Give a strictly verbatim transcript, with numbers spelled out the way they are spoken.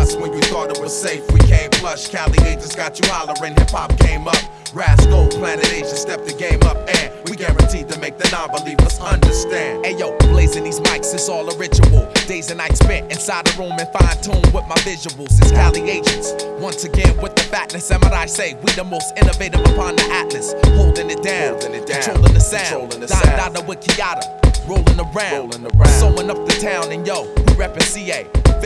us when you thought it was safe. We came plush, Cali agents got you hollering, hip-hop came up. Rascal, Planet Asia stepped the game up, and we guaranteed to make the non-believers understand. Ayo, blazing these mics, it's all a ritual. Days and nights spent inside a room and fine-tuned with my visuals. It's Cali agents, once again with the fatness. And what I say, we the most innovative upon the atlas. Holding it down, Holding it down. controlling the sound. Controlling the Don sound. Dada with Kiata, rolling around, Rolling around. sewing up the town. And yo, we reppin' C A.